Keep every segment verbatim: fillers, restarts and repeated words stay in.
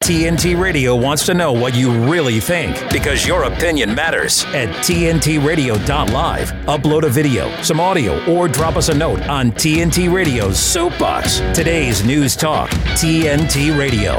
T N T Radio wants to know what you really think because your opinion matters. At T N T radio dot live, upload a video, some audio, or drop us a note on T N T Radio's Soapbox. Today's News Talk, T N T Radio.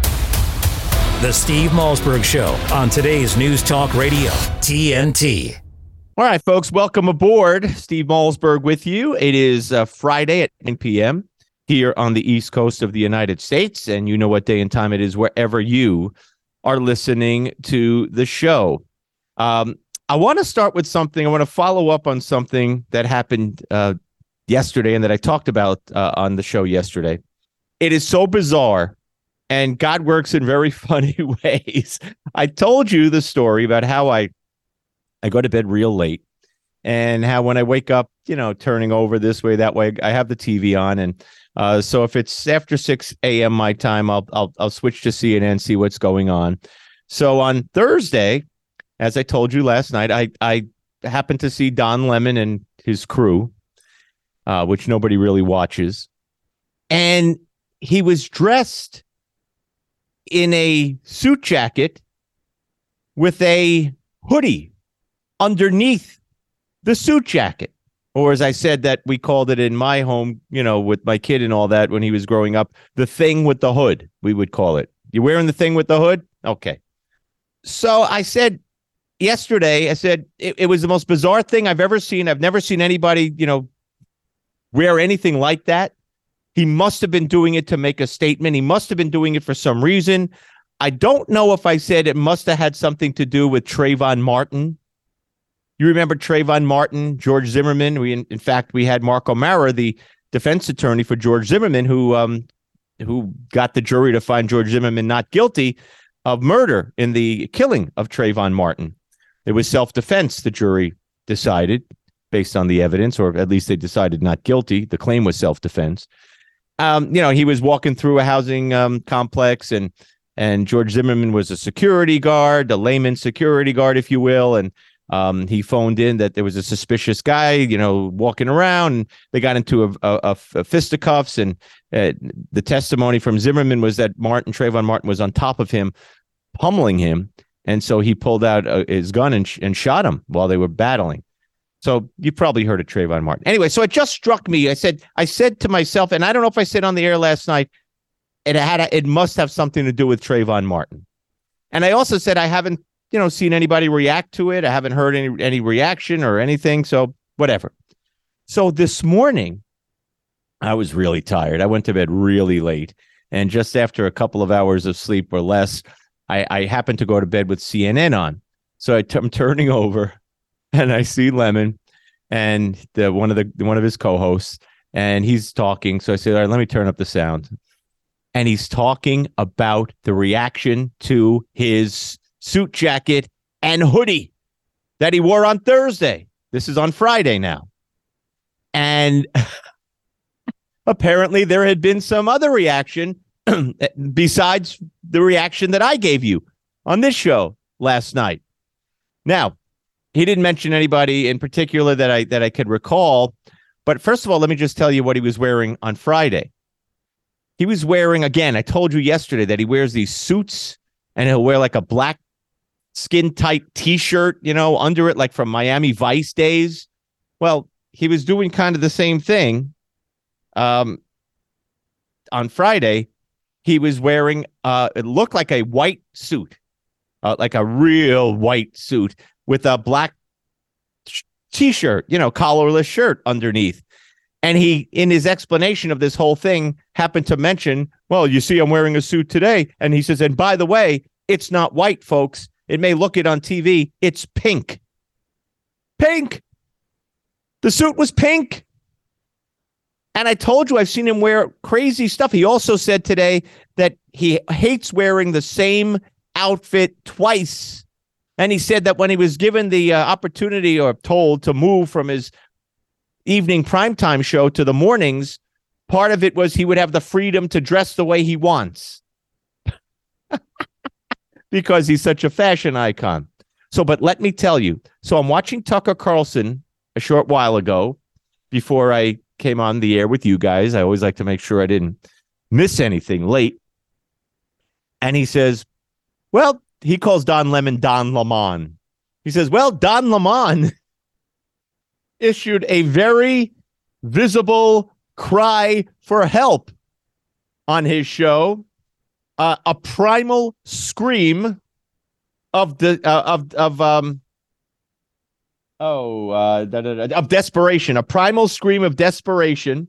The Steve Malzberg Show on today's News Talk Radio, T N T. All right, folks, welcome aboard. Steve Malzberg with you. It is uh, Friday at nine p.m. here on the East Coast of the United States, and you know what day and time it is wherever you are listening to the show. Um, I want to start with something. I want to follow up on something that happened uh, yesterday and that I talked about uh, on the show yesterday. It is so bizarre, and God works in very funny ways. I told you the story about how I, I go to bed real late, and how when I wake up, you know, turning over this way, that way, I have the T V on, and Uh, so if it's after six a.m. my time, I'll I'll I'll switch to C N N, see what's going on. So on Thursday, as I told you last night, I I happened to see Don Lemon and his crew, uh, which nobody really watches, and he was dressed in a suit jacket with a hoodie underneath the suit jacket. Or as I said, that we called it in my home, you know, with my kid and all that when he was growing up, the thing with the hood, we would call it. You wearing the thing with the hood? Okay. So I said yesterday, I said it, it was the most bizarre thing I've ever seen. I've never seen anybody, you know, wear anything like that. He must have been doing it to make a statement. He must have been doing it for some reason. I don't know if I said it must have had something to do with Trayvon Martin. You remember Trayvon Martin, George Zimmerman? We, in, in fact, we had Mark O'Mara, the defense attorney for George Zimmerman, who um, who got the jury to find George Zimmerman not guilty of murder in the killing of Trayvon Martin. It was self-defense, the jury decided, based on the evidence, or at least they decided not guilty. The claim was self-defense. Um, you know, he was walking through a housing um, complex, and and George Zimmerman was a security guard, a layman security guard, if you will, and Um, he phoned in that there was a suspicious guy, you know, walking around. And they got into a, a, a fisticuffs, and uh, the testimony from Zimmerman was that Martin, Trayvon Martin, was on top of him, pummeling him, and so he pulled out uh, his gun and sh- and shot him while they were battling. So you probably heard of Trayvon Martin. Anyway, so it just struck me. I said, I said to myself, and I don't know if I said on the air last night, it had a, it must have something to do with Trayvon Martin. And I also said I haven't. You know, seen anybody react to it. I haven't heard any any reaction or anything. So whatever. So this morning, I was really tired. I went to bed really late. And just after a couple of hours of sleep or less, I, I happened to go to bed with C N N on. So I t- I'm turning over and I see Lemon and the, one of the one of his co-hosts, and he's talking. So I say, all right, let me turn up the sound. And he's talking about the reaction to his suit jacket and hoodie that he wore on Thursday. This is on Friday now. And apparently there had been some other reaction besides the reaction that I gave you on this show last night. Now, he didn't mention anybody in particular that I that I could recall. But first of all, let me just tell you what he was wearing on Friday. He was wearing, again, I told you yesterday that he wears these suits, and he'll wear like a black skin tight T-shirt, you know, under it, like from Miami Vice days. Well, he was doing kind of the same thing. Um, on Friday, he was wearing, uh, it looked like a white suit, uh, like a real white suit with a black sh- T-shirt, you know, collarless shirt underneath. And he, in his explanation of this whole thing, happened to mention, well, you see, I'm wearing a suit today. And he says, and by the way, it's not white, folks. It may look it on T V. It's pink. Pink. The suit was pink. And I told you I've seen him wear crazy stuff. He also said today that he hates wearing the same outfit twice. And he said that when he was given the uh, opportunity or told to move from his evening primetime show to the mornings, part of it was he would have the freedom to dress the way he wants. Because he's such a fashion icon. So, but let me tell you. So I'm watching Tucker Carlson a short while ago before I came on the air with you guys. I always like to make sure I didn't miss anything late. And he says, well, he calls Don Lemon Don Lemon. He says, well, Don Lemon issued a very visible cry for help on his show, uh, a primal scream of the uh, of of um oh uh, da, da, da, of desperation, a primal scream of desperation,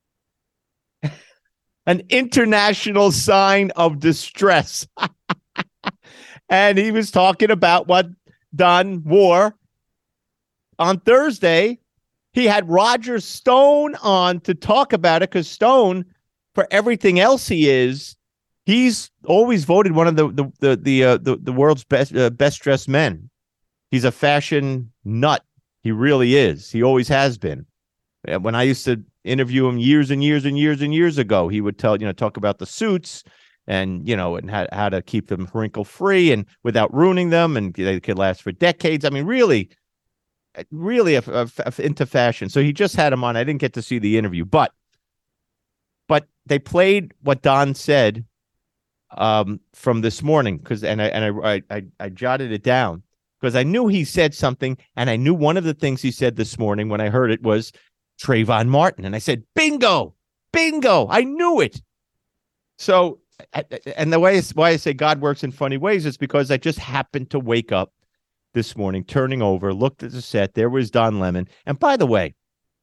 an international sign of distress. And he was talking about what Don wore on Thursday. He had Roger Stone on to talk about it because Stone, for everything else he is, he's always voted one of the the the the uh, the, the world's best uh, best dressed men. He's a fashion nut. He really is. He always has been. When I used to interview him years and years and years and years ago, he would tell you know talk about the suits and you know and how how to keep them wrinkle free and without ruining them, and they could last for decades. I mean, really. Really a, a, a, into fashion. So he just had him on. I didn't get to see the interview, but but they played what Don said um, from this morning because and I and I, I I jotted it down because I knew he said something, and I knew one of the things he said this morning when I heard it was Trayvon Martin, and I said, "Bingo, bingo!" I knew it. So, and the way why I say God works in funny ways is because I just happened to wake up this morning, turning over, looked at the set. There was Don Lemon. And by the way,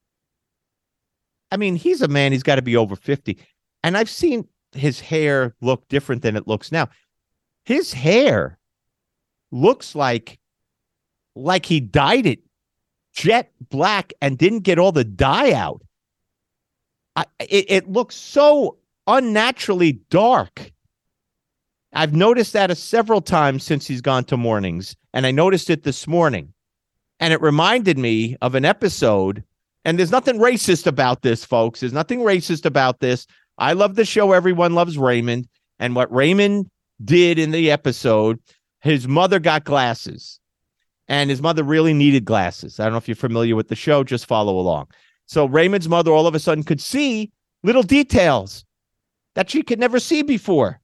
I mean, he's a man, he's got to be over fifty. And I've seen his hair look different than it looks now. His hair looks like, like he dyed it jet black and didn't get all the dye out. I, it, it looks so unnaturally dark. I've noticed that a several times since he's gone to mornings, and I noticed it this morning. And it reminded me of an episode, and there's nothing racist about this, folks. There's nothing racist about this. I love the show Everyone Loves Raymond, and what Raymond did in the episode, his mother got glasses, and his mother really needed glasses. I don't know if you're familiar with the show. Just follow along. So Raymond's mother all of a sudden could see little details that she could never see before.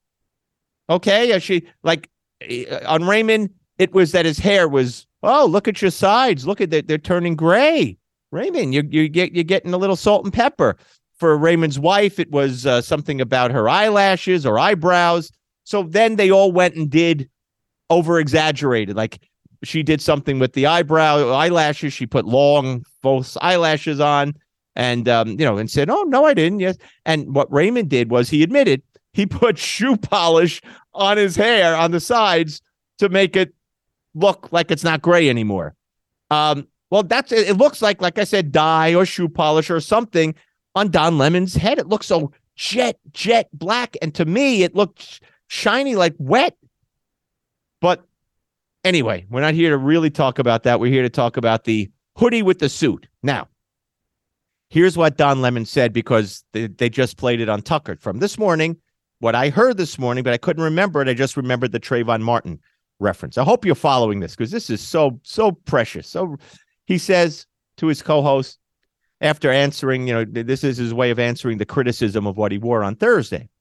Okay, she like on Raymond, it was that his hair was, oh, look at your sides. Look at that. They're turning gray. Raymond, you you get you're getting a little salt and pepper. For Raymond's wife, it was uh, something about her eyelashes or eyebrows. So then they all went and did over exaggerated. Like she did something with the eyebrow eyelashes. She put long false eyelashes on and, um, you know, and said, oh, no, I didn't. Yes. And what Raymond did was he admitted he put shoe polish on his hair on the sides to make it look like it's not gray anymore. Um, well, that's it. It looks like, like I said, dye or shoe polish or something on Don Lemon's head. It looks so jet, jet black. And to me, it looked shiny like wet. But anyway, we're not here to really talk about that. We're here to talk about the hoodie with the suit. Now, here's what Don Lemon said because they, they just played it on Tucker from this morning. What I heard this morning, but I couldn't remember it. I just remembered the Trayvon Martin reference. I hope you're following this because this is so, so precious. So he says to his co-host after answering, you know, this is his way of answering the criticism of what he wore on Thursday.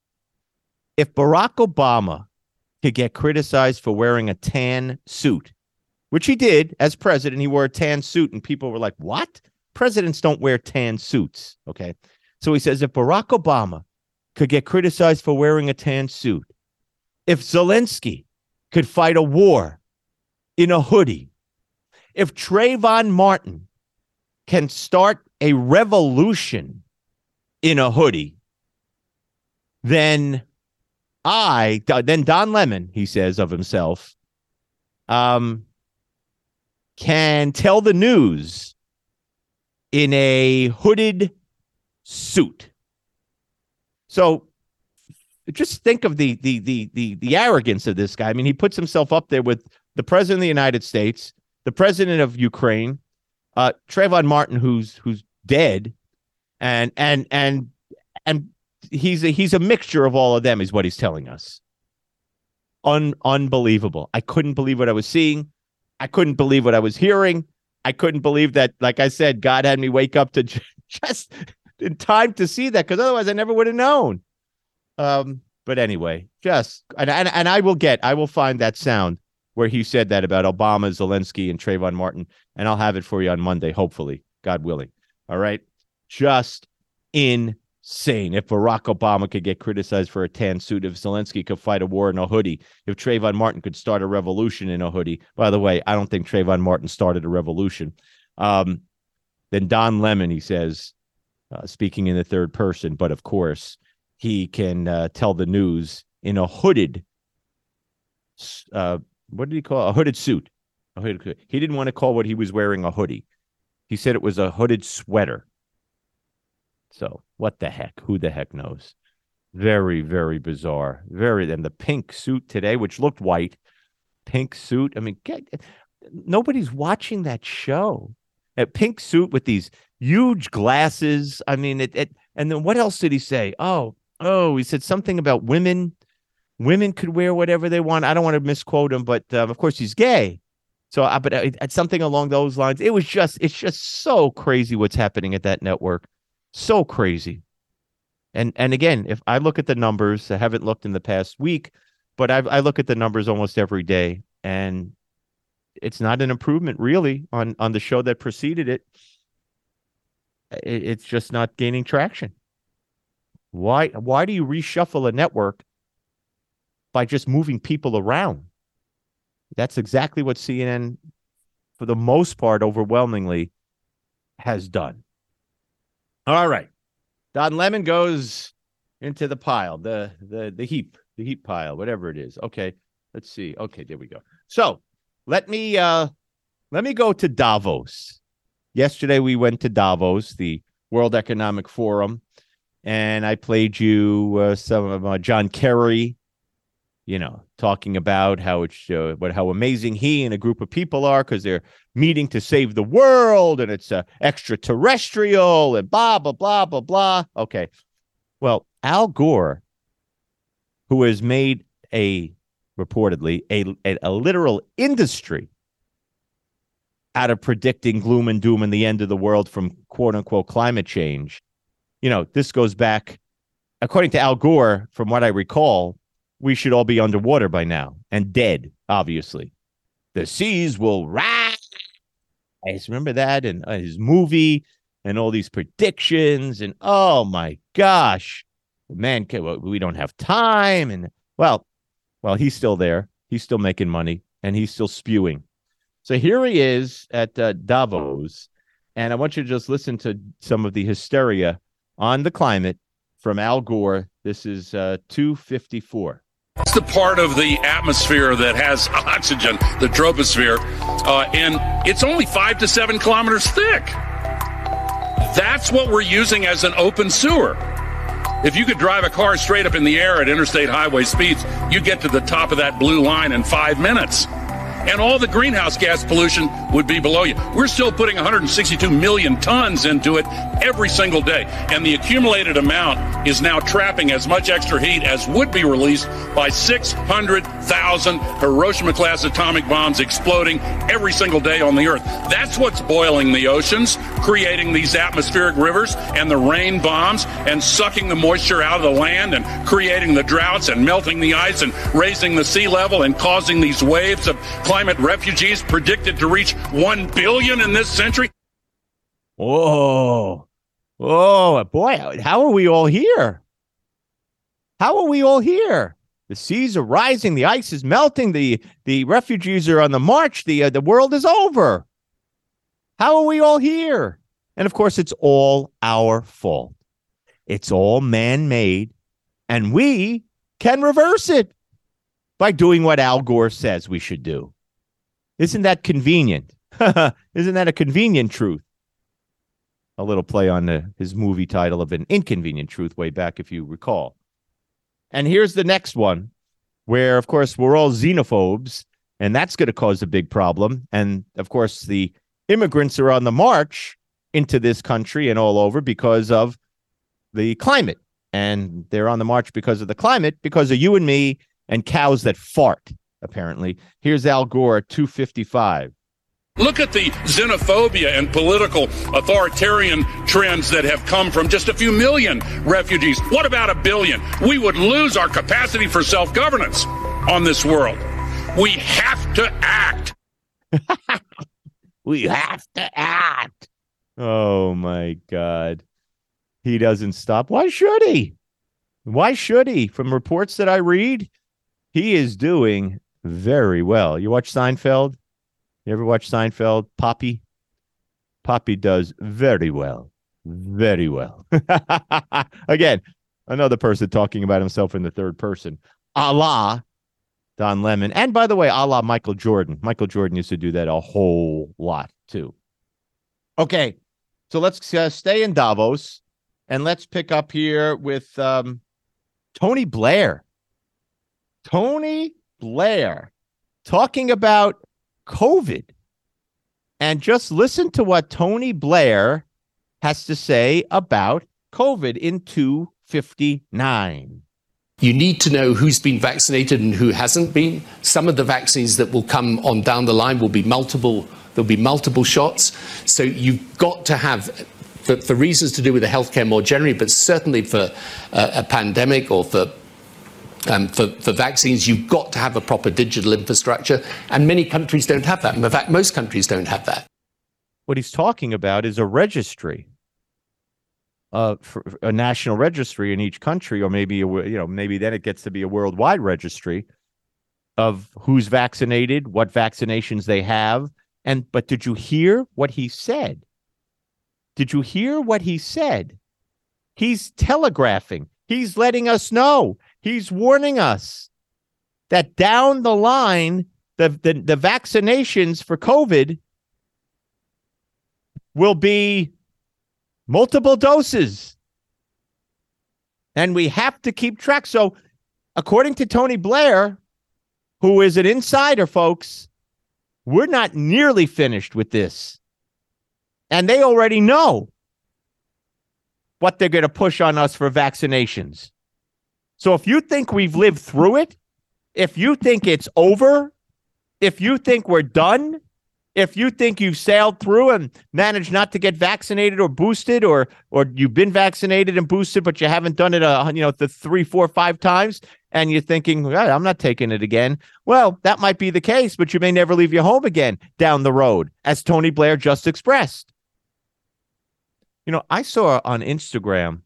If Barack Obama could get criticized for wearing a tan suit, which he did as president, he wore a tan suit and people were like, what? Presidents don't wear tan suits. Okay. So he says, if Barack Obama could get criticized for wearing a tan suit, if Zelensky could fight a war in a hoodie, if Trayvon Martin can start a revolution in a hoodie, then I, then Don Lemon, he says of himself, um, can tell the news in a hooded suit. So just think of the the the the the arrogance of this guy. I mean, he puts himself up there with the president of the United States, the president of Ukraine, uh, Trayvon Martin, who's who's dead, and and and and he's a, he's a mixture of all of them, is what he's telling us. Un unbelievable. I couldn't believe what I was seeing. I couldn't believe what I was hearing. I couldn't believe that, like I said, God had me wake up to just in time to see that, because otherwise I never would have known. Um, But anyway, just and, and and I will get, I will find that sound where he said that about Obama, Zelensky, and Trayvon Martin, and I'll have it for you on Monday, hopefully, God willing. All right, just insane. If Barack Obama could get criticized for a tan suit, if Zelensky could fight a war in a hoodie, if Trayvon Martin could start a revolution in a hoodie. By the way, I don't think Trayvon Martin started a revolution. Um, then Don Lemon, he says, uh, speaking in the third person, but of course, he can uh, tell the news in a hooded, uh, what did he call it? A hooded suit. A hooded, he didn't want to call what he was wearing a hoodie. He said it was a hooded sweater. So what the heck? Who the heck knows? Very, very bizarre. Very. And the pink suit today, which looked white, pink suit. I mean, get, nobody's watching that show. A pink suit with these huge glasses. I mean, it, it. And then what else did he say? Oh, oh, he said something about women. Women could wear whatever they want. I don't want to misquote him, but um, of course he's gay. So, uh, but uh, something along those lines. It was just, it's just so crazy what's happening at that network. So crazy. And and again, if I look at the numbers, I haven't looked in the past week, but I've, I look at the numbers almost every day, and it's not an improvement really on, on the show that preceded it. it. It's just not gaining traction. Why, why do you reshuffle a network by just moving people around? That's exactly what C N N, for the most part, overwhelmingly, has done. All right. Don Lemon goes into the pile, the the the heap, the heap pile, whatever it is. Okay, let's see. Okay, there we go. So let me uh, let me go to Davos. Yesterday we went to Davos, the World Economic Forum, and I played you uh, some of uh, John Kerry, you know, talking about how it's uh, what how amazing he and a group of people are because they're meeting to save the world, and it's uh, extraterrestrial and blah blah blah blah blah. Okay, well, Al Gore, who has made a reportedly a a, a literal industry out of predicting gloom and doom and the end of the world from quote unquote climate change. You know, this goes back, according to Al Gore, from what I recall, we should all be underwater by now and dead, obviously. The seas will rise. I just remember that and uh, his movie and all these predictions. And oh, my gosh, man, we don't have time. And well, well, he's still there. He's still making money and he's still spewing. So here he is at uh, Davos. And I want you to just listen to some of the hysteria on the climate from Al Gore. This is uh, two fifty-four. It's the part of the atmosphere that has oxygen, the troposphere, uh, and it's only five to seven kilometers thick. That's what we're using as an open sewer. If you could drive a car straight up in the air at interstate highway speeds, you get to the top of that blue line in five minutes. And all the greenhouse gas pollution would be below you. We're still putting one hundred sixty-two million tons into it every single day. And the accumulated amount is now trapping as much extra heat as would be released by six hundred thousand Hiroshima-class atomic bombs exploding every single day on the Earth. That's what's boiling the oceans, creating these atmospheric rivers and the rain bombs and sucking the moisture out of the land and creating the droughts and melting the ice and raising the sea level and causing these waves of climate refugees predicted to reach one billion in this century. Whoa. Whoa, boy, how are we all here? How are we all here? The seas are rising, the ice is melting, the, the refugees are on the march, the, uh, the world is over. How are we all here? And of course, it's all our fault. It's all man-made, and we can reverse it by doing what Al Gore says we should do. Isn't that convenient? Isn't that a convenient truth? A little play on the, his movie title of An Inconvenient Truth way back, if you recall. And here's the next one, where, of course, we're all xenophobes, and that's going to cause a big problem. And, of course, the immigrants are on the march into this country and all over because of the climate. And they're on the march because of the climate, because of you and me and cows that fart, apparently. Here's Al Gore, two fifty-five. Look at the xenophobia and political authoritarian trends that have come from just a few million refugees. What about a billion? We would lose our capacity for self-governance on this world. We have to act. We have to act. Oh, my God. He doesn't stop. Why should he? Why should he? From reports that I read, he is doing very well. You watch Seinfeld? You ever watch Seinfeld? Poppy? Poppy does very well. Very well. Again, another person talking about himself in the third person. A la Don Lemon. And by the way, a la Michael Jordan. Michael Jordan used to do that a whole lot, too. Okay, so let's uh, stay in Davos, and let's pick up here with um, Tony Blair. Tony Blair talking about COVID. And just listen to what Tony Blair has to say about COVID in two fifty-nine. You need to know who's been vaccinated and who hasn't been. Some of the vaccines that will come on down the line will be multiple, there'll be multiple shots. So you've got to have, for, for reasons to do with the healthcare more generally, but certainly for uh, a pandemic or for Um, for, for vaccines, you've got to have a proper digital infrastructure, and many countries don't have that. In fact, most countries don't have that. What he's talking about is a registry, uh, for a national registry in each country, or maybe a, you know, maybe then it gets to be a worldwide registry of who's vaccinated, what vaccinations they have, and but did you hear what he said? Did you hear what he said? He's telegraphing. He's letting us know. He's warning us that down the line, the, the, the vaccinations for COVID will be multiple doses. And we have to keep track. So according to Tony Blair, who is an insider, folks, we're not nearly finished with this. And they already know what they're going to push on us for vaccinations. So if you think we've lived through it, if you think it's over, if you think we're done, if you think you've sailed through and managed not to get vaccinated or boosted, or or you've been vaccinated and boosted, but you haven't done it, uh, you know, the three, four, five times, and you're thinking, well, I'm not taking it again. Well, that might be the case, but you may never leave your home again down the road, as Tony Blair just expressed. You know, I saw on Instagram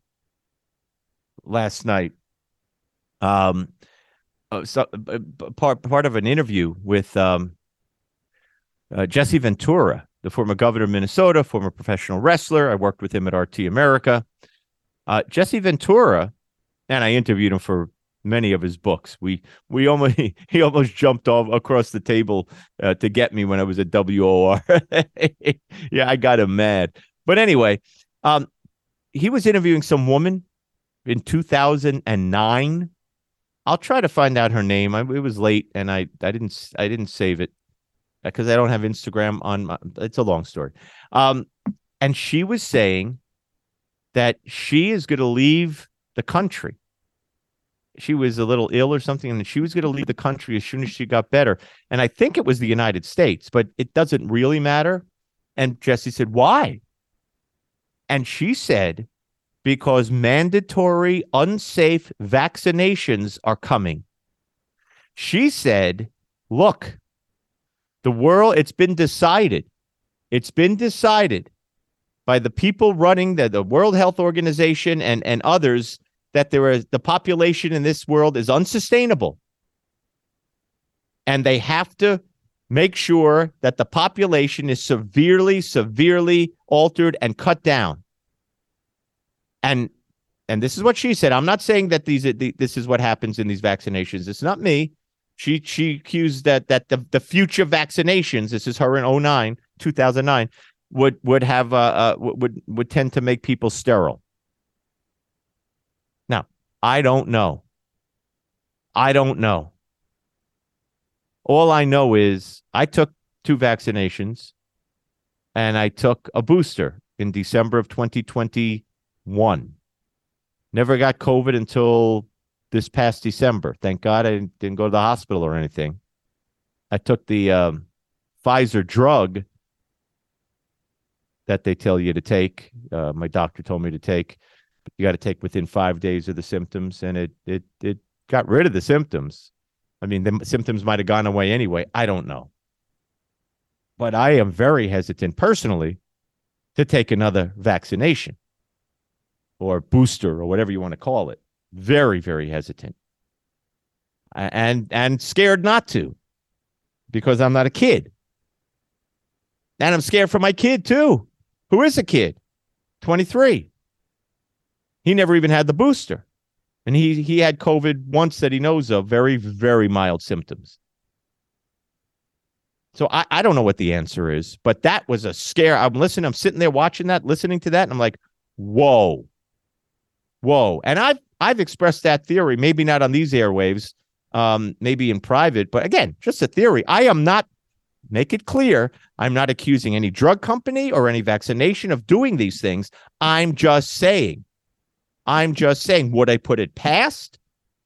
last night, um, uh, so, uh, part part of an interview with um, uh, Jesse Ventura, the former governor of Minnesota, former professional wrestler. I worked with him at R T America. Uh, Jesse Ventura, and I interviewed him for many of his books. We we almost he almost jumped off across the table uh, to get me when I was at W O R. Yeah, I got him mad. But anyway, um, he was interviewing some woman in two thousand nine. I'll try to find out her name. I, it was late, and I, I didn't I didn't save it because I don't have Instagram on my, it's a long story. Um, and she was saying that she is going to leave the country. She was a little ill or something, and she was going to leave the country as soon as she got better. And I think it was the United States, but it doesn't really matter. And Jesse said, why? And she said, because mandatory, unsafe vaccinations are coming. She said, look, the world, it's been decided. It's been decided by the people running the, the World Health Organization and, and others that there is the population in this world is unsustainable. And they have to make sure that the population is severely, severely altered and cut down. And and this is what she said. I'm not saying that these the, this is what happens in these vaccinations. It's not me. She she accused that that the, the future vaccinations, this is her in oh nine, two thousand nine, would would have uh, uh would would tend to make people sterile. Now, I don't know. I don't know. All I know is I took two vaccinations, and I took a booster in December of twenty twenty. One. Never got COVID until this past December. Thank God I didn't, didn't go to the hospital or anything. I took the um, Pfizer drug that they tell you to take. Uh, my doctor told me to take. You got to take within five days of the symptoms, and it it it got rid of the symptoms. I mean, the symptoms might have gone away anyway. I don't know. But I am very hesitant personally to take another vaccination or booster or whatever you want to call it. Very, very hesitant. And and scared not to, because I'm not a kid. And I'm scared for my kid too, who is a kid, twenty-three. He never even had the booster. And he he had COVID once that he knows of, very, very mild symptoms. So I, I don't know what the answer is, but that was a scare. I'm listening, I'm sitting there watching that, listening to that, and I'm like, whoa, whoa. And I've, I've expressed that theory, maybe not on these airwaves, um, maybe in private, but again, just a theory. I am not, make it clear, I'm not accusing any drug company or any vaccination of doing these things. I'm just saying, I'm just saying, would I put it past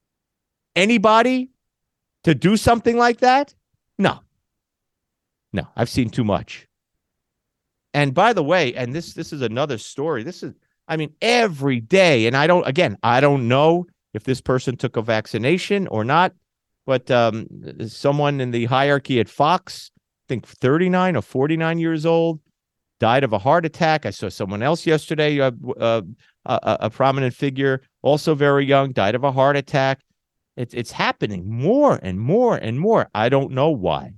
anybody to do something like that? No. No, I've seen too much. And by the way, and this this is another story. This is, I mean, every day, and I don't, again, I don't know if this person took a vaccination or not, but um, someone in the hierarchy at Fox, I think thirty-nine or forty-nine years old, died of a heart attack. I saw someone else yesterday, uh, uh, a, a prominent figure, also very young, died of a heart attack. It's it's happening more and more and more. I don't know why.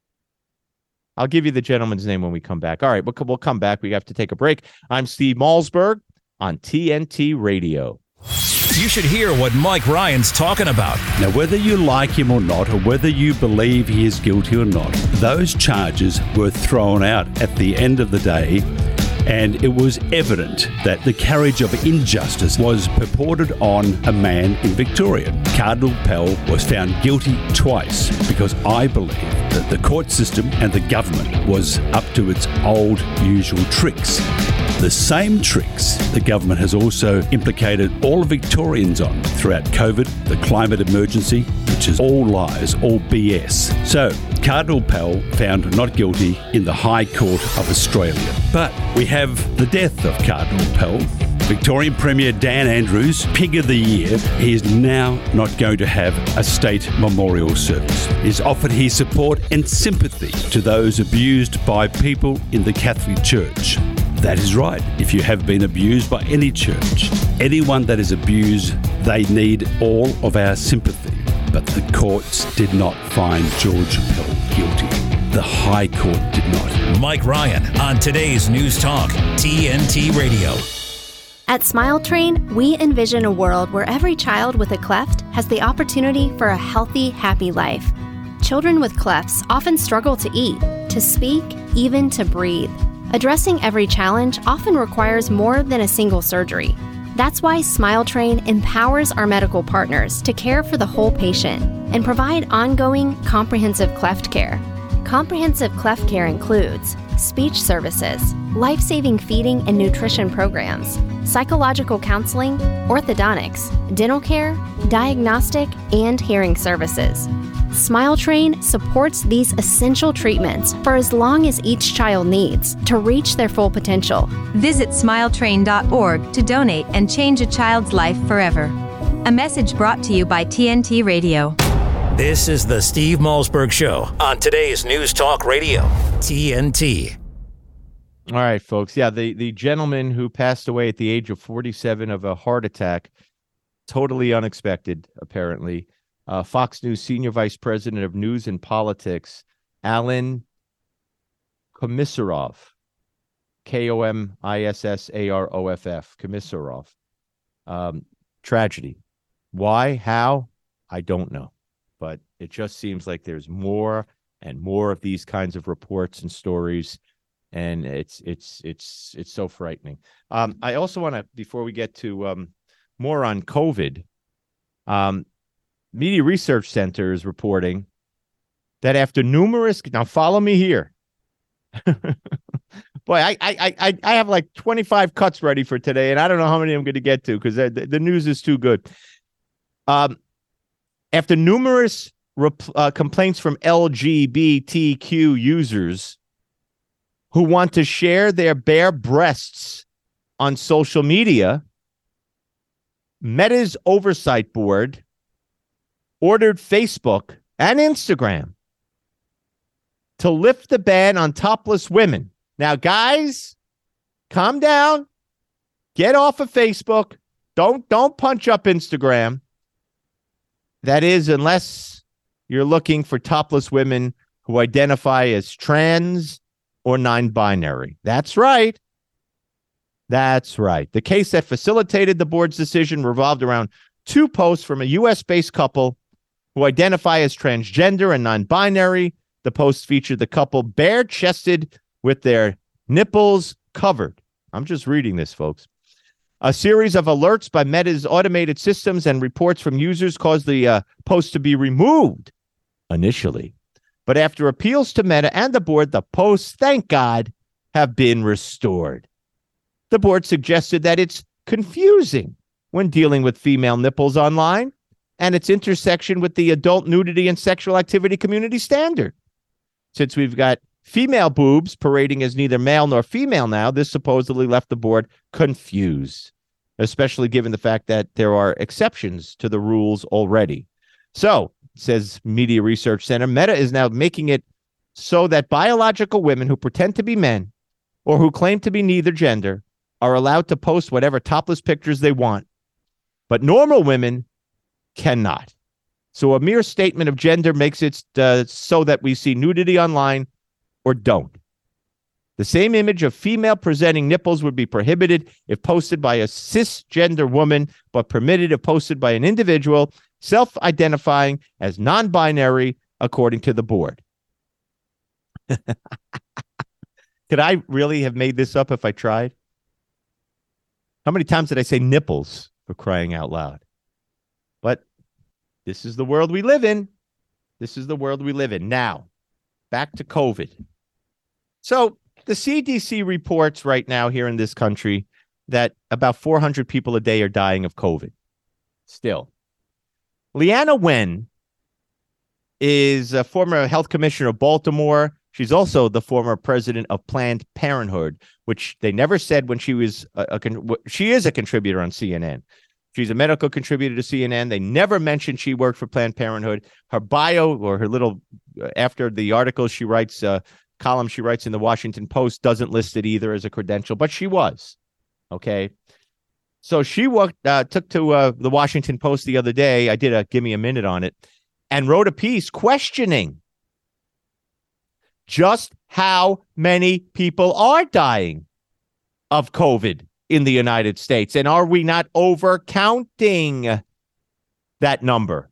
I'll give you the gentleman's name when we come back. All right, we'll, we'll come back. We have to take a break. I'm Steve Malzberg on T N T Radio. You should hear what Mike Ryan's talking about. Now, whether you like him or not, or whether you believe he is guilty or not, those charges were thrown out at the end of the day, and it was evident that the carriage of injustice was purported on a man in Victoria. Cardinal Pell was found guilty twice because I believe that the court system and the government was up to its old usual tricks. The same tricks the government has also implicated all Victorians on throughout COVID, the climate emergency, which is all lies, all B S. So, Cardinal Pell found not guilty in the High Court of Australia. But we have the death of Cardinal Pell. Victorian Premier Dan Andrews, Pig of the Year, he is now not going to have a state memorial service. He's offered his support and sympathy to those abused by people in the Catholic Church. That is right. If you have been abused by any church, anyone that is abused, they need all of our sympathy. But the courts did not find George Pell guilty. The High Court did not. Mike Ryan on today's News Talk, T N T Radio. At Smile Train, we envision a world where every child with a cleft has the opportunity for a healthy, happy life. Children with clefts often struggle to eat, to speak, even to breathe. Addressing every challenge often requires more than a single surgery. That's why Smile Train empowers our medical partners to care for the whole patient and provide ongoing, comprehensive cleft care. Comprehensive cleft care includes speech services, life-saving feeding and nutrition programs, psychological counseling, orthodontics, dental care, diagnostic, and hearing services. Smile Train supports these essential treatments for as long as each child needs to reach their full potential. Visit smile train dot org to donate and change a child's life forever. A message brought to you by T N T Radio. This is the Steve Malzberg Show on today's News Talk Radio, T N T. All right, folks. Yeah, the, the gentleman who passed away at the age of forty-seven of a heart attack, totally unexpected, apparently. Uh, Fox News Senior Vice President of News and Politics, Alan Komissaroff, K O M I S S A R O F F, Komissaroff. Um, tragedy. Why? How? I don't know. But it just seems like there's more and more of these kinds of reports and stories, and it's it's it's it's so frightening. Um, I also want to, before we get to um, more on COVID, um, Media Research Center is reporting that after numerous, now follow me here. Boy, I, I I I have like twenty-five cuts ready for today, and I don't know how many I'm going to get to because the, the news is too good. Um, after numerous rep- uh, complaints from L G B T Q users who want to share their bare breasts on social media, Meta's oversight board ordered Facebook and Instagram to lift the ban on topless women. Now, guys, calm down. Get off of Facebook. Don't, don't punch up Instagram. That is, unless you're looking for topless women who identify as trans or non-binary. That's right. That's right. The case that facilitated the board's decision revolved around two posts from a U S-based couple who identify as transgender and non-binary. The posts featured the couple bare-chested with their nipples covered. I'm just reading this, folks. A series of alerts by Meta's automated systems and reports from users caused the uh, post to be removed initially. But after appeals to Meta and the board, the posts, thank God, have been restored. The board suggested that it's confusing when dealing with female nipples online and its intersection with the adult nudity and sexual activity community standard. Since we've got female boobs parading as neither male nor female now, this supposedly left the board confused, especially given the fact that there are exceptions to the rules already. So, says Media Research Center, Meta is now making it so that biological women who pretend to be men or who claim to be neither gender are allowed to post whatever topless pictures they want. But normal women cannot. So a mere statement of gender makes it uh, so that we see nudity online or don't. The same image of female presenting nipples would be prohibited if posted by a cisgender woman, but permitted if posted by an individual self-identifying as non-binary, according to the board. Could I really have made this up if I tried? How many times did I say nipples, for crying out loud? But this is the world we live in. This is the world we live in. Now, back to COVID. So the C D C reports right now here in this country that about four hundred people a day are dying of COVID. Still. Leana Wen is a former health commissioner of Baltimore. She's also the former president of Planned Parenthood, which they never said when she was a, a she is a contributor on C N N. She's a medical contributor to C N N. They never mentioned she worked for Planned Parenthood. Her bio or her little after the article she writes, uh, column she writes in the Washington Post doesn't list it either as a credential, but she was. Okay. So she worked, uh, took to uh, the Washington Post the other day. I did a give me a minute on it and wrote a piece questioning just how many people are dying of COVID in the United States. And are we not overcounting that number?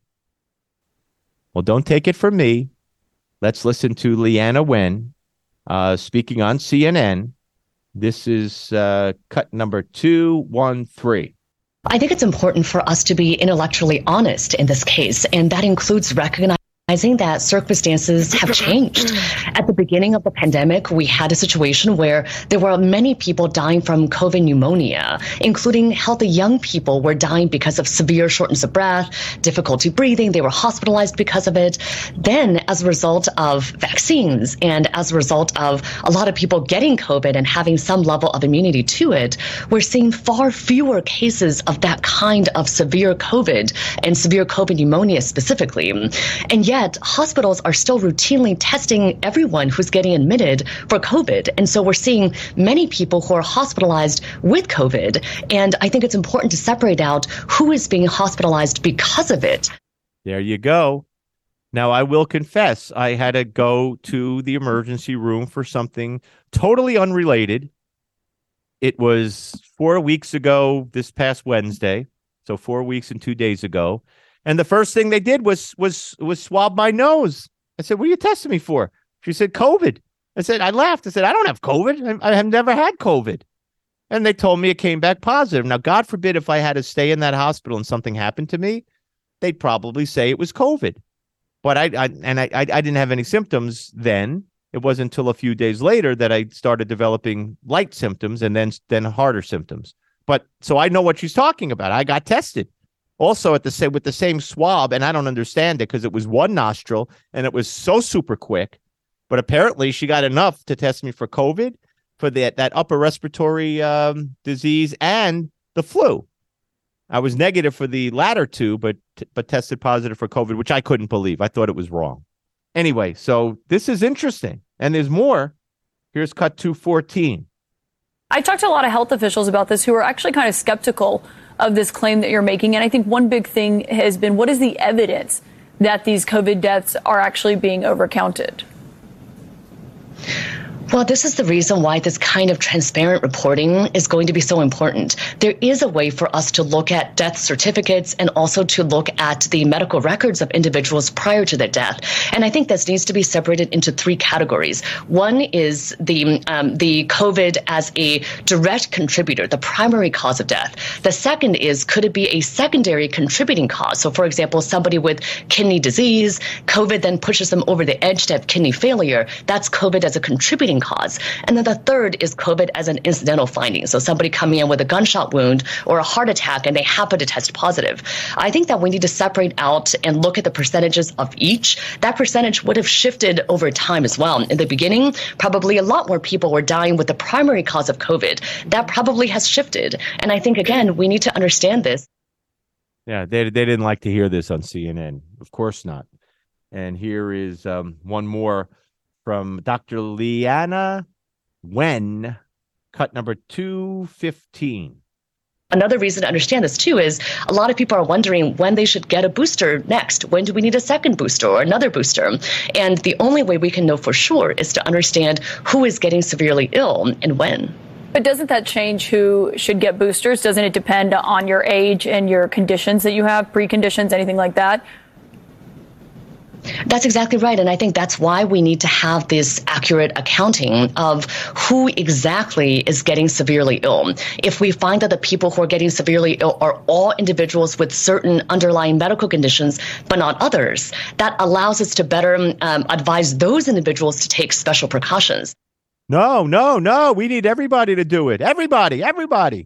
Well, don't take it from me. Let's listen to Leana Wen uh, speaking on C N N. This is uh, cut number two one three. I think it's important for us to be intellectually honest in this case, and that includes recognizing that circumstances have changed. At the beginning of the pandemic, we had a situation where there were many people dying from COVID pneumonia, including healthy young people were dying because of severe shortness of breath, difficulty breathing. They were hospitalized because of it. Then, as a result of vaccines and as a result of a lot of people getting COVID and having some level of immunity to it, we're seeing far fewer cases of that kind of severe COVID and severe COVID pneumonia specifically. And yet, hospitals are still routinely testing everyone who's getting admitted for COVID. And so we're seeing many people who are hospitalized with COVID. And I think it's important to separate out who is being hospitalized because of it. There you go. Now, I will confess, I had to go to the emergency room for something totally unrelated. It was four weeks ago, this past Wednesday. So four weeks and two days ago. And the first thing they did was was was swab my nose. I said, what are you testing me for? She said, COVID. I said, I laughed. I said, I don't have COVID. I, I have never had COVID. And they told me it came back positive. Now, God forbid if I had to stay in that hospital and something happened to me, they'd probably say it was COVID. But I, I and I, I didn't have any symptoms then. It wasn't until a few days later that I started developing light symptoms and then then harder symptoms. But so I know what she's talking about. I got tested. Also at the same with the same swab, and I don't understand it because it was one nostril and it was so super quick. but apparently she got enough to test me for COVID, for that, that upper respiratory um, disease and the flu. I was negative for the latter two, but but tested positive for COVID, which I couldn't believe. I thought it was wrong. Anyway, so this is interesting. And there's more. Here's cut two fourteen. I talked to a lot of health officials about this who are actually kind of skeptical of this claim that you're making. And I think one big thing has been, what is the evidence that these COVID deaths are actually being overcounted? Well, this is the reason why this kind of transparent reporting is going to be so important. There is a way for us to look at death certificates and also to look at the medical records of individuals prior to their death. And I think this needs to be separated into three categories. One is the um, the COVID as a direct contributor, the primary cause of death. The second is, could it be a secondary contributing cause? So, for example, somebody with kidney disease, COVID then pushes them over the edge to have kidney failure. That's COVID as a contributing cause. And then the third is COVID as an incidental finding. So somebody coming in with a gunshot wound or a heart attack and they happen to test positive. I think that we need to separate out and look at the percentages of each. That percentage would have shifted over time as well. In the beginning, probably a lot more people were dying with the primary cause of COVID. That probably has shifted. And I think, again, we need to understand this. Yeah, they, they didn't like to hear this on C N N. Of course not. And here is um, one more from Doctor Leanna Wen, cut number two fifteen. Another reason to understand this, too, is a lot of people are wondering when they should get a booster next. When do we need a second booster or another booster? And the only way we can know for sure is to understand who is getting severely ill and when. But doesn't that change who should get boosters? Doesn't it depend on your age and your conditions that you have, preconditions, anything like that? That's exactly right. And I think that's why we need to have this accurate accounting of who exactly is getting severely ill. If we find that the people who are getting severely ill are all individuals with certain underlying medical conditions, but not others, that allows us to better um, advise those individuals to take special precautions. No, no, no. We need everybody to do it. Everybody, everybody.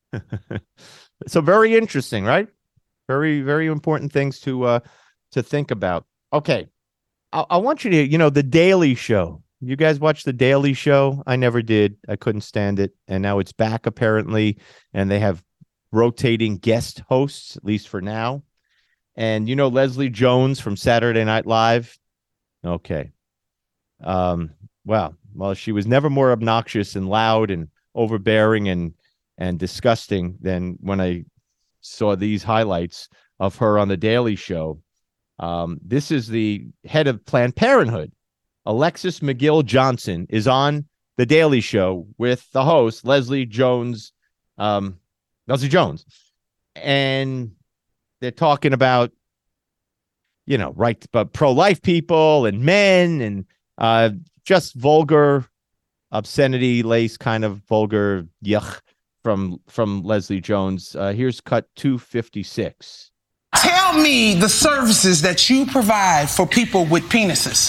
So very interesting, right? Very, very important things to uh, to think about. Okay, I, I want you to, you know, The Daily Show. You guys watch The Daily Show? I never did. I couldn't stand it. And now it's back, apparently. And they have rotating guest hosts, at least for now. And you know Leslie Jones from Saturday Night Live? Okay. Um, well, well, she was never more obnoxious and loud and overbearing and, and disgusting than when I saw these highlights of her on The Daily Show. Um, this is the head of Planned Parenthood. Alexis McGill Johnson is on The Daily Show with the host, Leslie Jones, um, Leslie Jones. And they're talking about, you know, right, but pro-life people and men and uh, just vulgar, obscenity-laced kind of vulgar yuck from, from Leslie Jones. Uh, here's cut two fifty-six. Tell me the services that you provide for people with penises.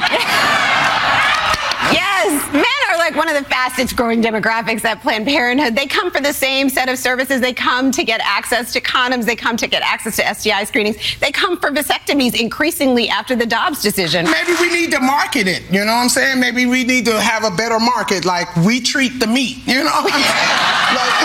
Yes, men are like one of the fastest growing demographics at Planned Parenthood. They come for the same set of services. They come to get access to condoms. They come to get access to S T I screenings. They come for vasectomies increasingly after the Dobbs decision. Maybe we need to market it. You know what I'm saying? Maybe we need to have a better market, like we treat the meat. You know what I'm saying? Like,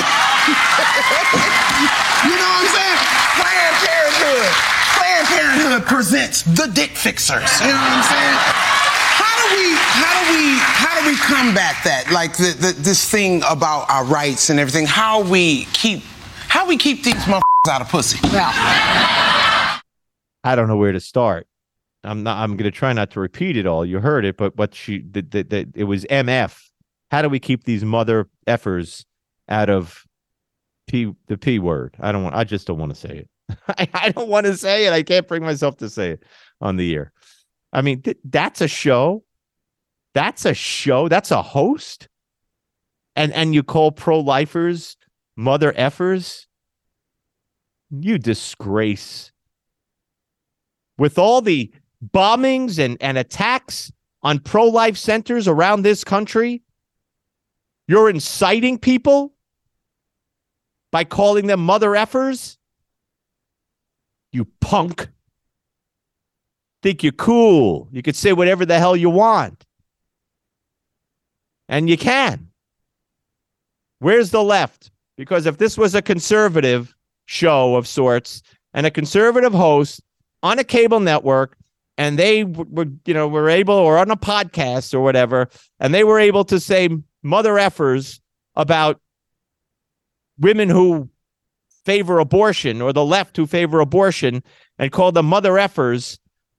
you know what I'm saying? Planned Parenthood. Planned Parenthood presents the Dick Fixers. You know what I'm saying? How do we, how do we, how do we combat that? Like the, the, this thing about our rights and everything. How we keep, how we keep these motherfuckers out of pussy? Well, I don't know where to start. I'm not. I'm going to try not to repeat it all. You heard it, but what she, the, the, the, it was M F. How do we keep these mother effers out of P, the P word? I don't want. I just don't want to say it. I, I don't want to say it. I can't bring myself to say it on the air. I mean, th- that's a show. That's a show. That's a host. And and you call pro-lifers mother effers? You disgrace. With all the bombings and, and attacks on pro-life centers around this country, you're inciting people by calling them mother effers? You punk. Think you're cool. You could say whatever the hell you want. And you can. Where's the left? Because if this was a conservative show of sorts and a conservative host on a cable network, and they were, you know, were able, or on a podcast or whatever, and they were able to say mother effers about women who favor abortion, or the left who favor abortion, and call them mother effers,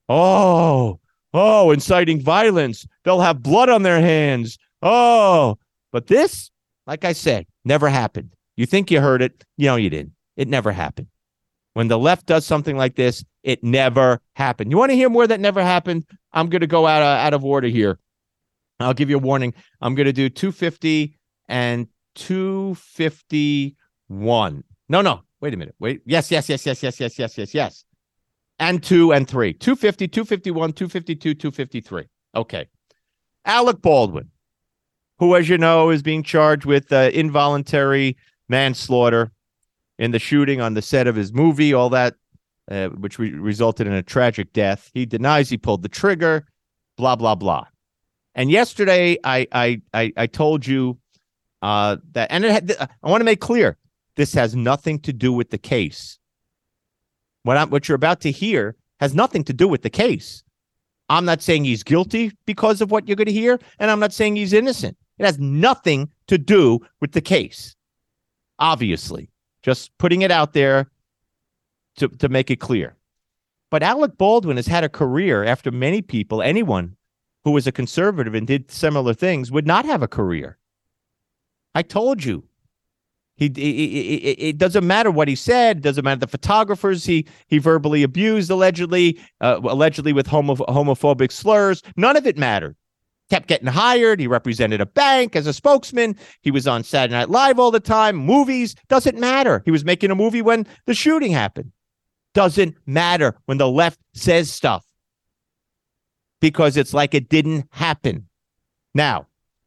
oh, oh, inciting violence. They'll have blood on their hands. Oh, but this, like I said, never happened. You think you heard it. You know, you didn't. It never happened. When the left does something like this, it never happened. You want to hear more that never happened? I'm going to go out, uh, out of order here. I'll give you a warning. I'm going to do two fifty and two fifty-one. No, no. Wait a minute. Wait. Yes, yes, yes, yes, yes, yes, yes, yes, yes. And two and three. two fifty, two fifty-one, two fifty-two, two fifty-three. Okay. Alec Baldwin, who, as you know, is being charged with uh, involuntary manslaughter in the shooting on the set of his movie, all that, uh, which re- resulted in a tragic death. He denies he pulled the trigger, blah, blah, blah. And yesterday, I I I, I told you uh, that, and it had, I want to make clear, this has nothing to do with the case. What I'm, what you're about to hear has nothing to do with the case. I'm not saying he's guilty because of what you're going to hear, and I'm not saying he's innocent. It has nothing to do with the case. Obviously, just putting it out there to, to make it clear. But Alec Baldwin has had a career after many people, anyone who was a conservative and did similar things would not have a career. I told you. He, it, it, it doesn't matter what he said. It doesn't matter the photographers he he verbally abused, allegedly, uh, allegedly with homo, homophobic slurs. None of it mattered. Kept getting hired. He represented a bank as a spokesman. He was on Saturday Night Live all the time. Movies. Doesn't matter. He was making a movie when the shooting happened. Doesn't matter when the left says stuff, because it's like it didn't happen. Now,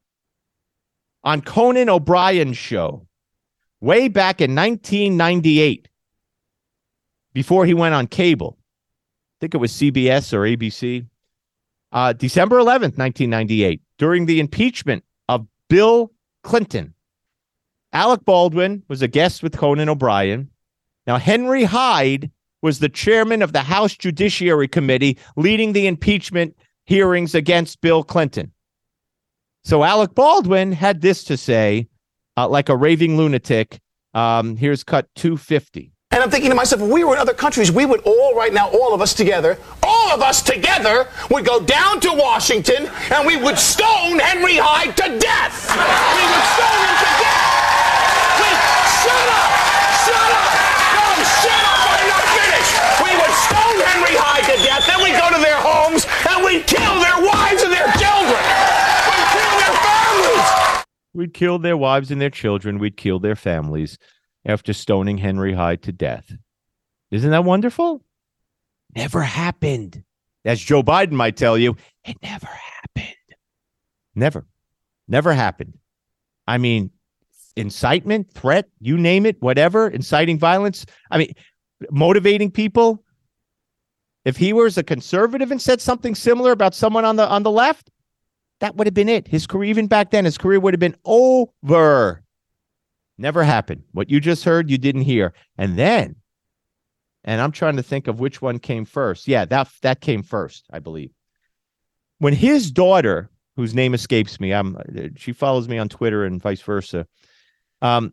on Conan O'Brien's show, way back in nineteen ninety-eight, before he went on cable, I think it was C B S or A B C, uh, December eleventh, nineteen ninety-eight, during the impeachment of Bill Clinton, Alec Baldwin was a guest with Conan O'Brien. Now, Henry Hyde was the chairman of the House Judiciary Committee leading the impeachment hearings against Bill Clinton. So Alec Baldwin had this to say, uh, like a raving lunatic. Um, here's cut two fifty. And I'm thinking to myself, if we were in other countries, we would all right now, all of us together, all of us together would go down to Washington and we would stone Henry Hyde to death. We would stone him to death. We, shut up! Shut up! No, shut up! I'm not finished. We would stone Henry Hyde to death, then we'd go to their homes and we'd kill their wives and their children. We'd kill their families. We'd kill their wives and their children. We'd kill their families after stoning Henry Hyde to death. Isn't that wonderful? Never happened. As Joe Biden might tell you, it never happened. Never. Never happened. I mean, incitement, threat, you name it, whatever, inciting violence. I mean, motivating people. If he was a conservative and said something similar about someone on the on the left, that would have been it. His career, even back then, his career would have been over. Never happened. What you just heard, you didn't hear. And then, and I'm trying to think of which one came first. Yeah, that that came first, I believe. When his daughter, whose name escapes me, I'm she follows me on Twitter and vice versa. Um,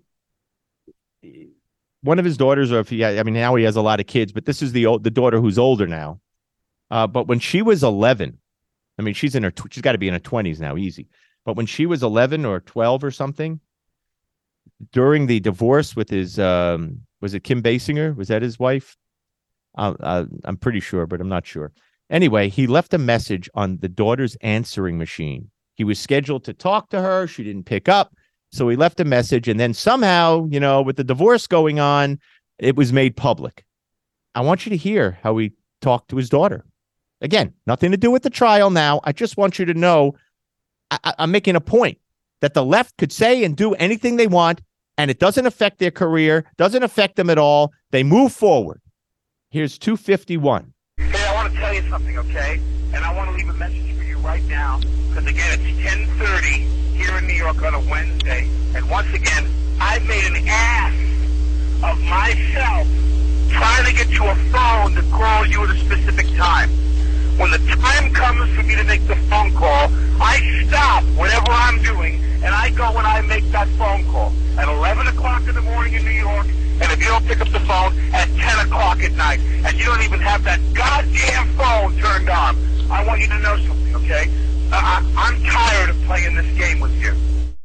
one of his daughters, or if he, I mean, now he has a lot of kids, but this is the old, the daughter who's older now. Uh, but when she was eleven, I mean, she's in her, she's got to be in her twenties now, easy. But when she was eleven or twelve or something, during the divorce with his, um, was it Kim Basinger? Was that his wife? Uh, uh, I'm pretty sure, but I'm not sure. Anyway, he left a message on the daughter's answering machine. He was scheduled to talk to her. She didn't pick up. So he left a message. And then somehow, you know, with the divorce going on, it was made public. I want you to hear how he talked to his daughter. Again, nothing to do with the trial now. I just want you to know I- I'm making a point that the left could say and do anything they want, and it doesn't affect their career, doesn't affect them at all. They move forward. Here's two fifty-one. Hey, I want to tell you something, okay? And I want to leave a message for you right now, because again, it's ten thirty, here in New York on a Wednesday. And once again, I've made an ass of myself trying to get you a phone to call you at a specific time. When the time comes for me to make the phone call, I stop whatever I'm doing, and I go and I make that phone call at eleven o'clock in the morning in New York, and if you don't pick up the phone, at ten o'clock at night, and you don't even have that goddamn phone turned on. I want you to know something, okay? Uh, I, I'm tired of playing this game with you.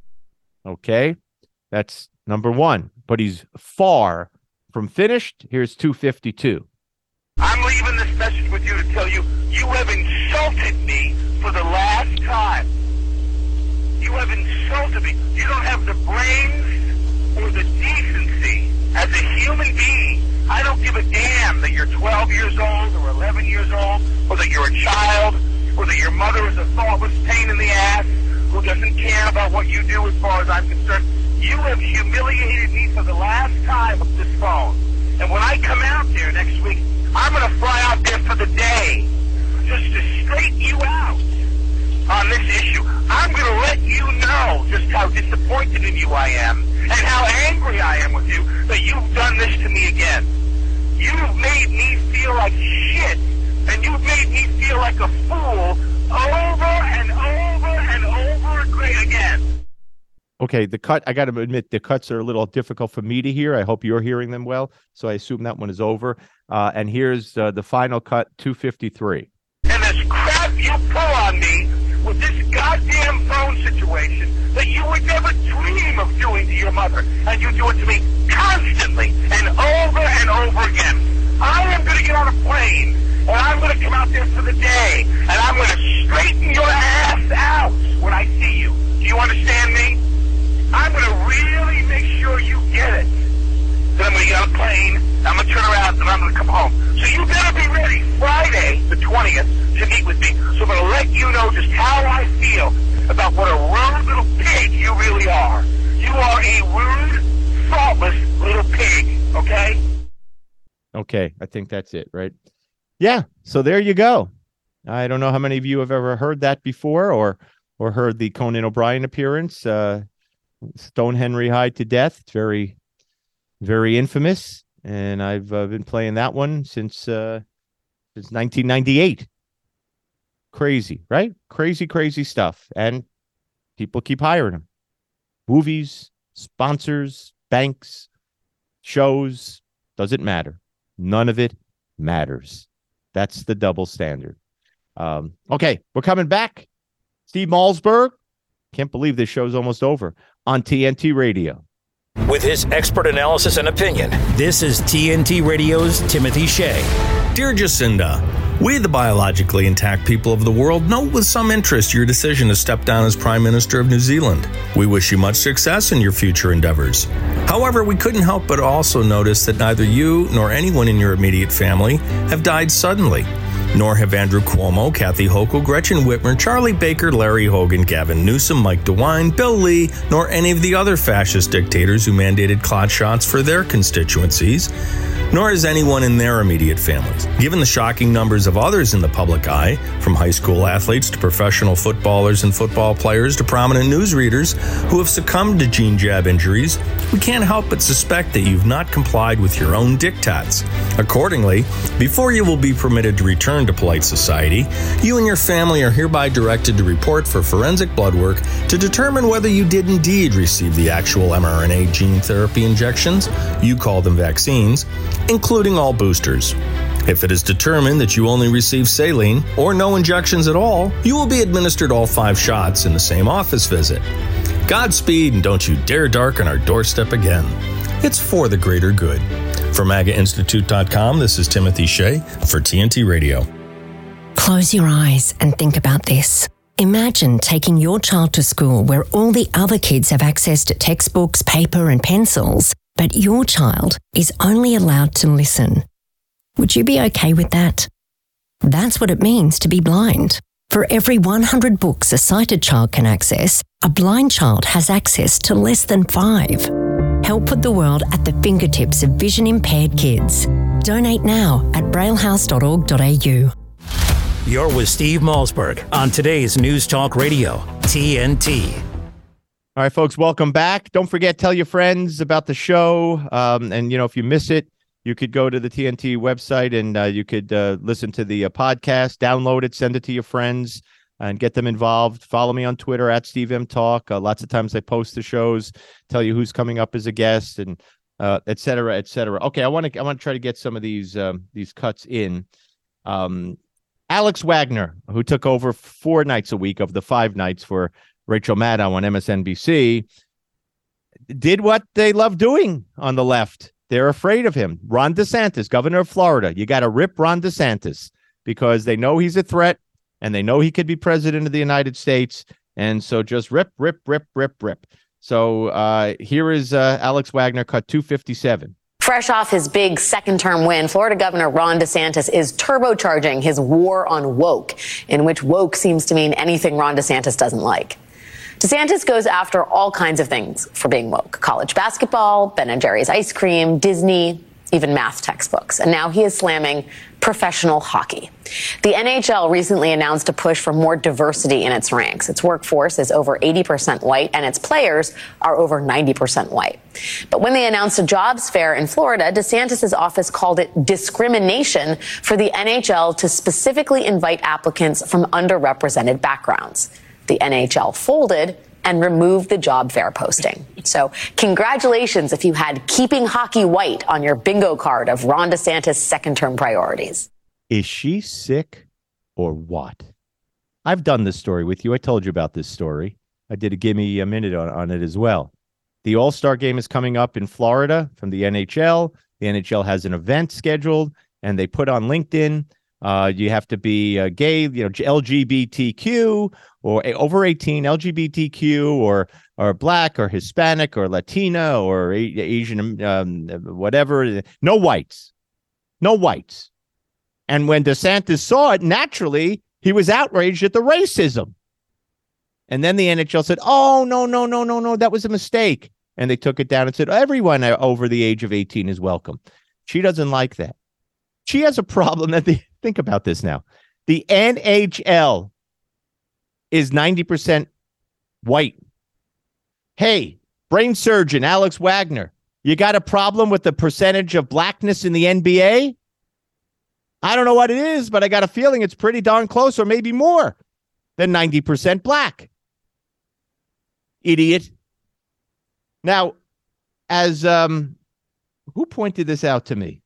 Okay, that's number one. But he's far from finished. Here's two fifty-two. I'm leaving this message with you to tell you, you have insulted me for the last time. You have insulted me. You don't have the brains or the decency as a human being. I don't give a damn that you're twelve years old or eleven years old, or that you're a child, or that your mother is a thoughtless pain in the ass who doesn't care about what you do as far as I'm concerned. You have humiliated me for the last time with this phone. And when I come out there next week, I'm going to fly out there for the day just to straighten you out on this issue. I'm going to let you know just how disappointed in you I am and how angry I am with you that you've done this to me again. You've made me feel like shit, and you've made me feel like a fool over and over and over again. Okay, the cut, I got to admit, the cuts are a little difficult for me to hear. I hope you're hearing them well, so I assume that one is over. Uh, and here's uh, the final cut, two fifty-three. And this crap you pull on me with this goddamn phone situation that you would never dream of doing to your mother, and you do it to me constantly and over and over again. I am going to get on a plane, and I'm going to come out there for the day, and I'm going to straighten your ass out when I see you. Do you understand me? I'm going to really make sure you get it. Then I'm going to get on a plane, I'm going to turn around, and I'm going to come home. So you better be ready Friday, the twentieth, to meet with me. So I'm going to let you know just how I feel about what a rude little pig you really are. You are a rude, thoughtless little pig, okay? Okay, I think that's it, right? Yeah, so there you go. I don't know how many of you have ever heard that before or or heard the Conan O'Brien appearance. Uh, Stone Henry Hyde to death. It's very, very infamous, and I've uh, been playing that one since uh, since nineteen ninety-eight. Crazy, right? Crazy, crazy stuff, and people keep hiring him. Movies, sponsors, banks, shows, doesn't matter. None of it matters. That's the double standard. Um, okay, we're coming back. Steve Malzberg. Can't believe this show's almost over. On T N T Radio. With his expert analysis and opinion, this is T N T Radio's Timothy Shea. Dear Jacinda, we, the biologically intact people of the world, note with some interest your decision to step down as Prime Minister of New Zealand. We wish you much success in your future endeavors. However, we couldn't help but also notice that neither you nor anyone in your immediate family have died suddenly. Nor have Andrew Cuomo, Kathy Hochul, Gretchen Whitmer, Charlie Baker, Larry Hogan, Gavin Newsom, Mike DeWine, Bill Lee, nor any of the other fascist dictators who mandated clot shots for their constituencies, nor has anyone in their immediate families. Given the shocking numbers of others in the public eye, from high school athletes to professional footballers and football players to prominent newsreaders who have succumbed to gene jab injuries, we can't help but suspect that you've not complied with your own diktats. Accordingly, before you will be permitted to return to polite society, you and your family are hereby directed to report for forensic blood work to determine whether you did indeed receive the actual mRNA gene therapy injections, you call them vaccines, including all boosters. If it is determined that you only received saline or no injections at all, you will be administered all five shots in the same office visit. Godspeed, and don't you dare darken our doorstep again. It's for the greater good. For MAGA Institute dot com, this is Timothy Shea for T N T Radio. Close your eyes and think about this. Imagine taking your child to school where all the other kids have access to textbooks, paper, and pencils, but your child is only allowed to listen. Would you be okay with that? That's what it means to be blind. For every one hundred books a sighted child can access, a blind child has access to less than five. Help put the world at the fingertips of vision-impaired kids. Donate now at braillehouse dot org dot a u. You're with Steve Malzberg on today's News Talk Radio, T N T. All right, folks, welcome back. Don't forget, tell your friends about the show. Um, and, you know, if you miss it, you could go to the T N T website and uh, you could uh, listen to the uh, podcast, download it, send it to your friends, and get them involved. Follow me on Twitter at Steve M Talk. Uh, lots of times I post the shows, tell you who's coming up as a guest, and uh, et cetera, et cetera. Okay, I want to I want to try to get some of these um, these cuts in. Um, Alex Wagner, who took over four nights a week of the five nights for Rachel Maddow on M S N B C, did what they love doing on the left. They're afraid of him. Ron DeSantis, governor of Florida. You got to rip Ron DeSantis because they know he's a threat and they know he could be president of the United States. And so just rip, rip, rip, rip, rip. So uh, here is uh, Alex Wagner, cut two fifty-seven. Fresh off his big second-term win, Florida Governor Ron DeSantis is turbocharging his war on woke, in which woke seems to mean anything Ron DeSantis doesn't like. DeSantis goes after all kinds of things for being woke. College basketball, Ben and Jerry's ice cream, Disney, even math textbooks. And now he is slamming professional hockey. The N H L recently announced a push for more diversity in its ranks. Its workforce is over eighty percent white, and its players are over ninety percent white. But when they announced a jobs fair in Florida, DeSantis' office called it discrimination for the N H L to specifically invite applicants from underrepresented backgrounds. The N H L folded and removed the job fair posting. So congratulations if you had keeping hockey white on your bingo card of Ron DeSantis' second-term priorities. Is she sick or what? I've done this story with you. I told you about this story. I did a Give Me a Minute on, on it as well. The All-Star Game is coming up in Florida from the N H L. The N H L has an event scheduled, and they put on LinkedIn, Uh, you have to be uh, gay, you know, L G B T Q or uh, over eighteen, L G B T Q or or black or Hispanic or Latina or a- Asian, um, whatever. No whites, no whites. And when DeSantis saw it, naturally, he was outraged at the racism. And then the N H L said, oh, no, no, no, no, no, that was a mistake. And they took it down and said, everyone over the age of eighteen is welcome. She doesn't like that. She has a problem that the think about this now. The N H L is ninety percent white. Hey, brain surgeon Alex Wagner, you got a problem with the percentage of blackness in the N B A? I don't know what it is, but I got a feeling it's pretty darn close or maybe more than ninety percent black. Idiot. Now, as um, who pointed this out to me?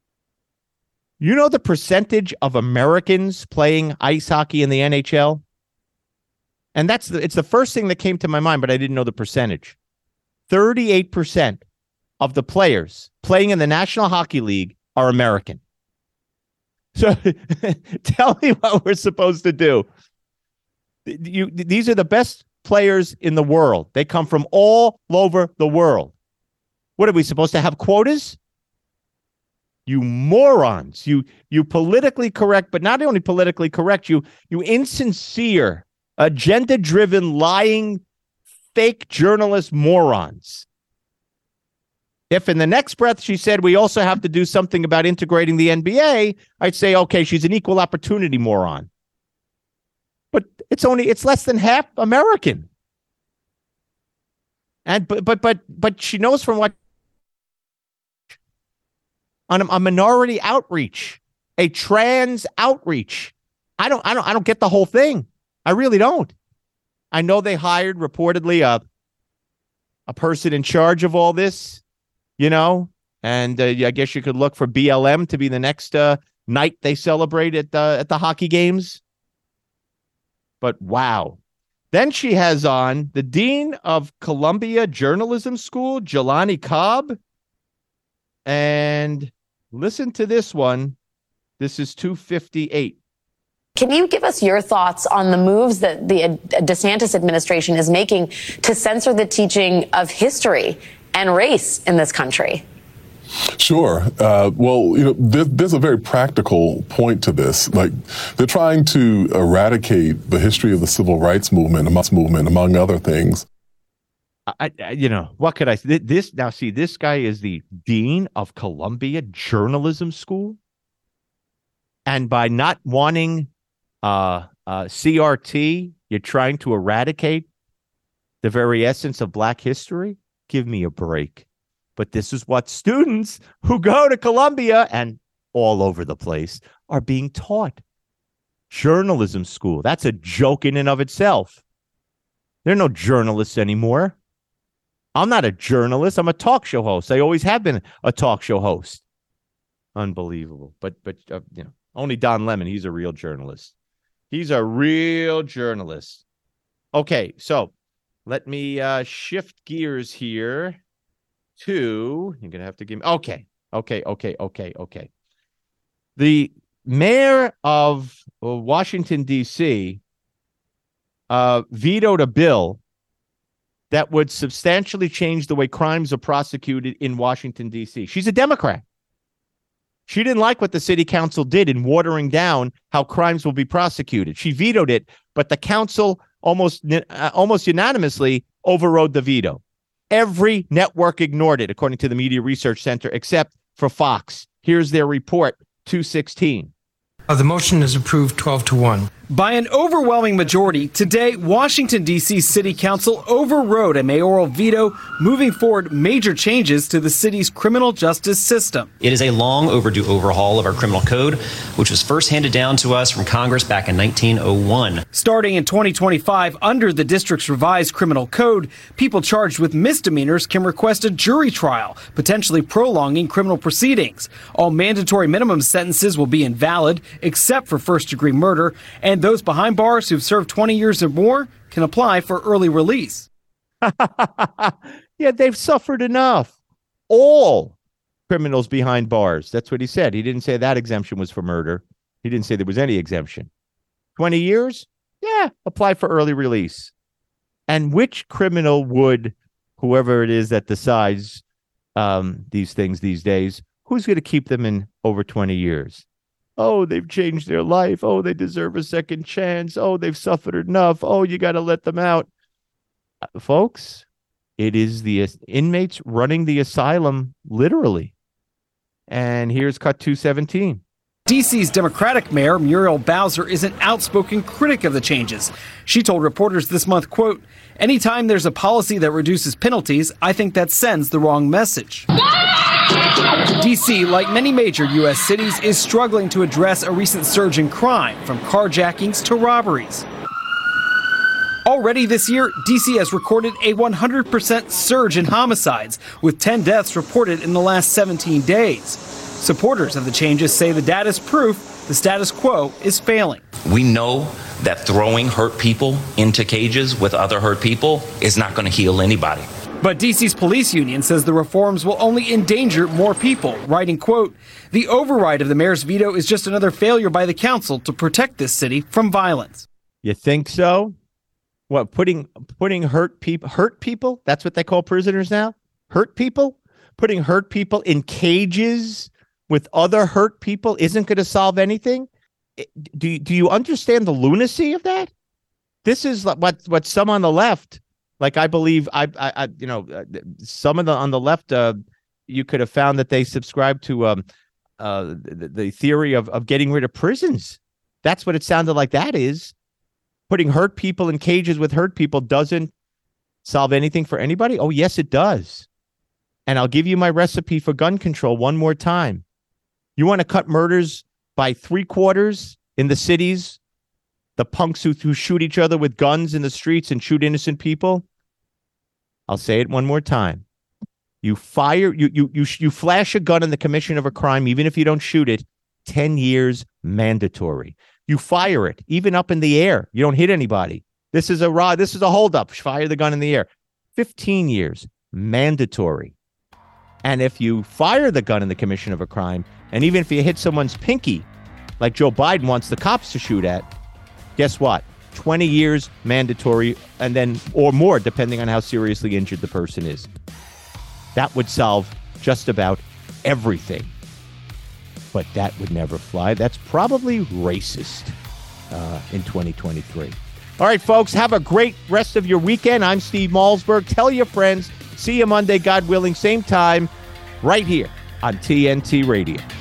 You know the percentage of Americans playing ice hockey in the N H L? And that's the, it's the first thing that came to my mind, but I didn't know the percentage. thirty-eight percent of the players playing in the National Hockey League are American. So tell me what we're supposed to do. You, these are the best players in the world. They come from all over the world. What are we supposed to have quotas? You morons, you you politically correct, but not only politically correct, you you insincere, agenda-driven, lying, fake journalist morons. If in the next breath she said we also have to do something about integrating the N B A, I'd say, okay, she's an equal opportunity moron. But it's only it's less than half American. And but but but but she knows from what on a, a minority outreach, a trans outreach. I don't, I don't, I don't get the whole thing. I really don't. I know they hired reportedly a, a person in charge of all this, you know, and uh, I guess you could look for B L M to be the next uh, night they celebrate at the at the hockey games. But wow. Then she has on the dean of Columbia Journalism School, Jelani Cobb, and listen to this one. This is two fifty-eight. Can you give us your thoughts on the moves that the DeSantis administration is making to censor the teaching of history and race in this country? Sure. Uh, well, you know, there, there's a very practical point to this. Like, they're trying to eradicate the history of the civil rights movement, amongst movement, among other things. I, I, you know, what could I say? This now, see, this guy is the dean of Columbia Journalism School. And by not wanting uh, uh, C R T, you're trying to eradicate the very essence of Black history? Give me a break. But this is what students who go to Columbia and all over the place are being taught. Journalism school. That's a joke in and of itself. There are no journalists anymore. I'm not a journalist. I'm a talk show host. I always have been a talk show host. Unbelievable. But, but uh, you know, only Don Lemon, he's a real journalist. He's a real journalist. Okay, so let me uh, shift gears here to, you're going to have to give me, okay, okay, okay, okay, okay. The mayor of uh, Washington, D C uh, vetoed a bill that would substantially change the way crimes are prosecuted in Washington, D C. She's a Democrat. She didn't like what the city council did in watering down how crimes will be prosecuted. She vetoed it, but the council almost uh, almost unanimously overrode the veto. Every network ignored it, according to the Media Research Center, except for Fox. Here's their report, two sixteen. Uh, the motion is approved twelve to one. By an overwhelming majority, today, Washington, D C City Council overrode a mayoral veto, moving forward major changes to the city's criminal justice system. It is a long overdue overhaul of our criminal code, which was first handed down to us from Congress back in nineteen oh one. Starting in twenty twenty-five, under the district's revised criminal code, people charged with misdemeanors can request a jury trial, potentially prolonging criminal proceedings. All mandatory minimum sentences will be invalid, except for first-degree murder, and those behind bars who've served twenty years or more can apply for early release. Yeah, they've suffered enough. All criminals behind bars. That's what he said. He didn't say that exemption was for murder. He didn't say there was any exemption. twenty years? Yeah, apply for early release. And which criminal would, whoever it is that decides um, these things these days, who's going to keep them in over twenty years? Oh, they've changed their life. Oh, they deserve a second chance. Oh, they've suffered enough. Oh, you got to let them out. Uh, folks, it is the inmates running the asylum, literally. And here's cut two seventeen. D C's Democratic Mayor Muriel Bowser is an outspoken critic of the changes. She told reporters this month, quote, "Anytime there's a policy that reduces penalties, I think that sends the wrong message." D C, like many major U S cities, is struggling to address a recent surge in crime, from carjackings to robberies. Already this year, D C has recorded a one hundred percent surge in homicides, with ten deaths reported in the last seventeen days. Supporters of the changes say the data is proof the status quo is failing. We know that throwing hurt people into cages with other hurt people is not going to heal anybody. But D C's police union says the reforms will only endanger more people, writing, quote, "The override of the mayor's veto is just another failure by the council to protect this city from violence." You think so? What, putting putting hurt people hurt people? That's what they call prisoners now? Hurt people? Putting hurt people in cages with other hurt people isn't going to solve anything? Do, do you understand the lunacy of that? This is what what some on the left, like I believe, I, I, I you know, some of the on the left, uh, you could have found that they subscribe to um, uh, the, the theory of, of getting rid of prisons. That's what it sounded like that is. Putting hurt people in cages with hurt people doesn't solve anything for anybody? Oh, yes, it does. And I'll give you my recipe for gun control one more time. You want to cut murders by three quarters in the cities? The punks who, who shoot each other with guns in the streets and shoot innocent people? I'll say it one more time. You fire, you you you you flash a gun in the commission of a crime, even if you don't shoot it, ten years mandatory. You fire it, even up in the air. You don't hit anybody. This is a raw, this is a holdup. Fire the gun in the air. fifteen years mandatory. And if you fire the gun in the commission of a crime, and even if you hit someone's pinky, like Joe Biden wants the cops to shoot at, guess what? twenty years mandatory, and then or more, depending on how seriously injured the person is. That would solve just about everything. But that would never fly. That's probably racist uh, in twenty twenty-three. All right, folks, have a great rest of your weekend. I'm Steve Malzberg. Tell your friends. See you Monday, God willing, same time, right here on T N T Radio.